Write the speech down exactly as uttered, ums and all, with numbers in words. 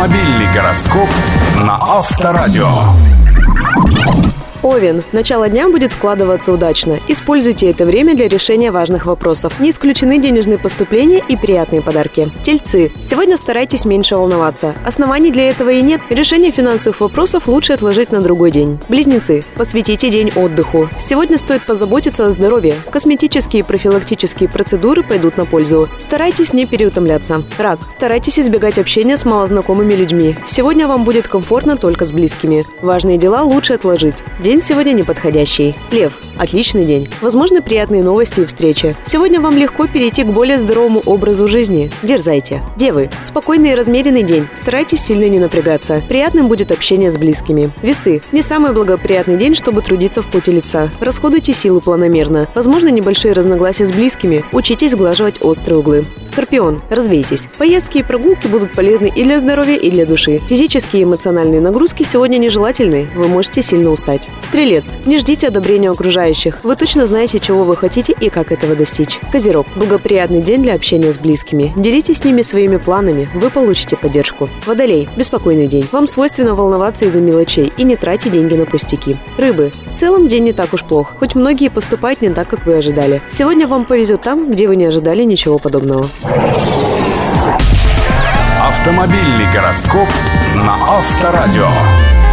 Автомобильный гороскоп на Авторадио. Овен. Начало дня будет складываться удачно. Используйте это время для решения важных вопросов. Не исключены денежные поступления и приятные подарки. Тельцы. Сегодня старайтесь меньше волноваться. Оснований для этого и нет. Решение финансовых вопросов лучше отложить на другой день. Близнецы. Посвятите день отдыху. Сегодня стоит позаботиться о здоровье. Косметические и профилактические процедуры пойдут на пользу. Старайтесь не переутомляться. Рак. Старайтесь избегать общения с малознакомыми людьми. Сегодня вам будет комфортно только с близкими. Важные дела лучше отложить. День сегодня неподходящий. Лев. Отличный день. Возможны приятные новости и встречи. Сегодня вам легко перейти к более здоровому образу жизни. Дерзайте. Девы. Спокойный и размеренный день. Старайтесь сильно не напрягаться. Приятным будет общение с близкими. Весы. Не самый благоприятный день, чтобы трудиться в поте лица. Расходуйте силы планомерно. Возможно, небольшие разногласия с близкими. Учитесь сглаживать острые углы. Скорпион. Развейтесь. Поездки и прогулки будут полезны и для здоровья, и для души. Физические и эмоциональные нагрузки сегодня нежелательны. Вы можете сильно устать. Стрелец. Не ждите одобрения окружающих. Вы точно знаете, чего вы хотите и как этого достичь. Козерог. Благоприятный день для общения с близкими. Делитесь с ними своими планами. Вы получите поддержку. Водолей. Беспокойный день. Вам свойственно волноваться из-за мелочей и не тратьте деньги на пустяки. Рыбы. В целом день не так уж плох. Хоть многие поступают не так, как вы ожидали. Сегодня вам повезет там, где вы не ожидали ничего подобного. Автомобильный гороскоп на Авторадио.